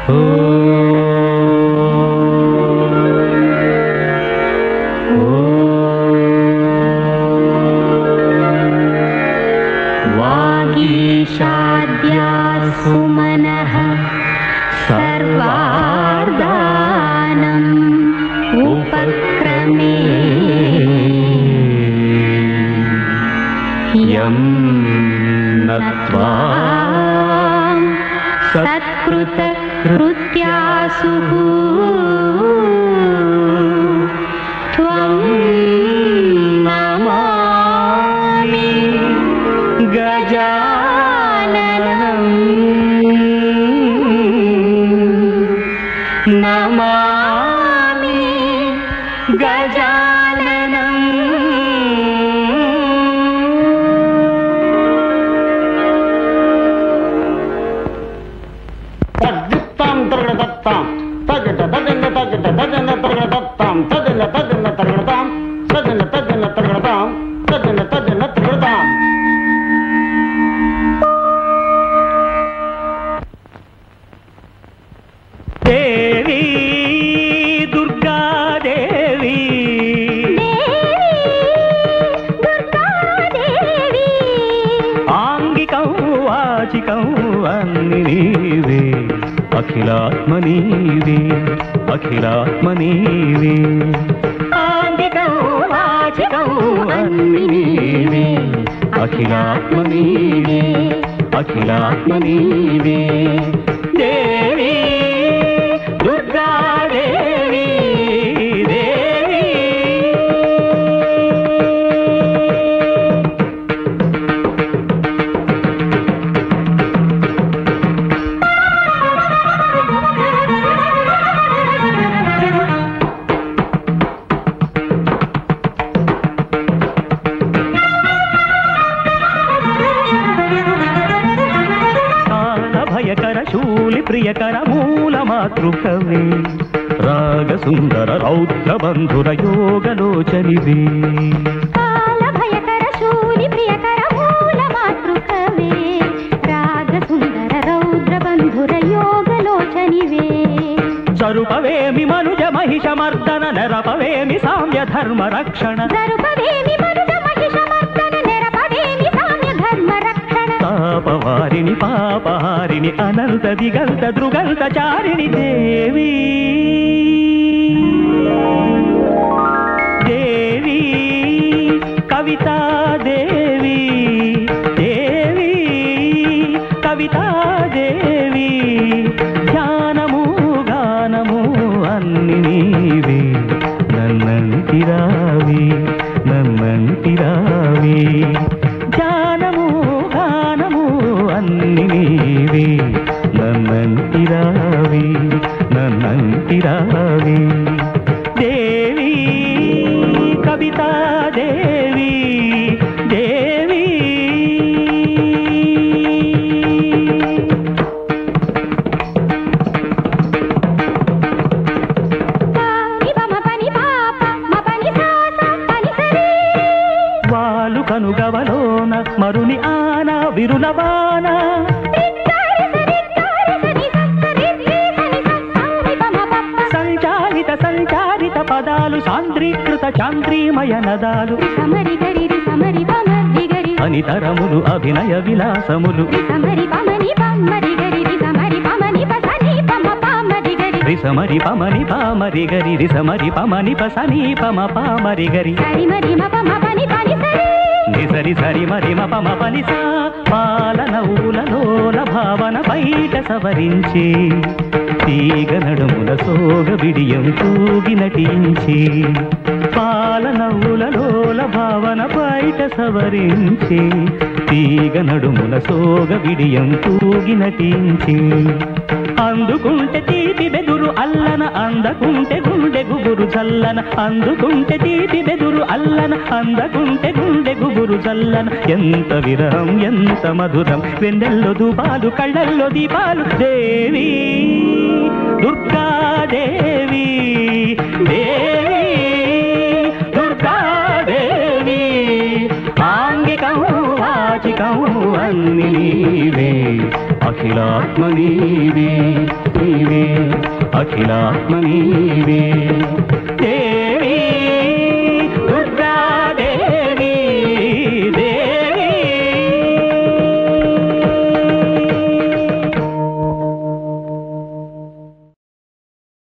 वागीशाद्यासु मनः सर्वार्धानम् उपक्रमे यं नत्वा सत्कृतकृत्यासु त्वं नमामि गजाननं नमामि गजाननं तद्दित्तां तर्गदत्तां तगट तदन्न तगट तदन्न तर्गदत्तां तदन्न तदन्न तर्गदतां तदन्न तदन्न तर्गदतां तदन्न तदन्न तर्गदतां देवी दुर्गा देवी आंगिकं वाचिकं अन्नि नीवे अखिलात्मनीवे अखिलात्मनीवे आंगिकं वाचिकं अन्नि नीवे अखिलात्मनीवे अखिलात्मनीवे देवी दुर्गा देवी देवी शूलि प्रियकर मूल मातृकवे राग सुंदर रौद्र बंधुर योगलोचनिवे काल भयकर शूलि प्रियकर मूल मातृकवे राग सुंदर रौद्र बंधुर योगलोचनिवे स्वरूपवेमि मनुज महिष मर्दन नरपवेमि साम्य धर्म रक्षण स्वरूपवेमि मनुज महिष मर्दन नरपवेमि साम्य धर्म रक्षण तापवारिणि पापहारिणि अनंत दिगंत दृगंत चारिणि देवी देवी कविता देवी देवी कविता देवी ध्यानमु गानमु अन्नि नीवे नन्नंतिरावी नन्नंतिरावी ध्यानमु गानमु अन्नि नीवे नन्नंतिरावी नन्नंतिरावी देवी कविता देवी देवी వాలు కనుగవలోన మరుని ఆన విరులవాన సంచారిత సంచారిత పదాలు సాంద్రీకృత చాంద్రీమయ నదాలు అనితరములు అభినయ విలాసములు రిసమరి పమని పామరి గరి రిసమరి పమని పసని పమ పామరి గరి నిసరి సరి మరి మపమ పనిసా పాలన ఊలలోల భావన బయట సవరించి తీగ నడుముల సోగ బిడియం తూగి నటించి పాలన ఊలలోల భావన బయట సవరించి తీగ నడుముల సోగ బిడియం తూగి నటించి అందుకుంటే తీపి బెదురు అల్లన అందకుంటే గుండె గుబురు చల్లన అందుకుంటే తీపి బెదురు అల్లన అందకుంటే గుండె గుబురు చల్లన ఎంత విరహం ఎంత మధురం వెన్నెల్లో ధూపాలు కళ్ళల్లో దీపాలు దేవి దుర్గా దేవి దేవి దుర్గా దేవి ఆంగికం వాచికం అన్ని నీవే అఖిలాత్మ నీవే నీవే అఖిలాత్మ నీవే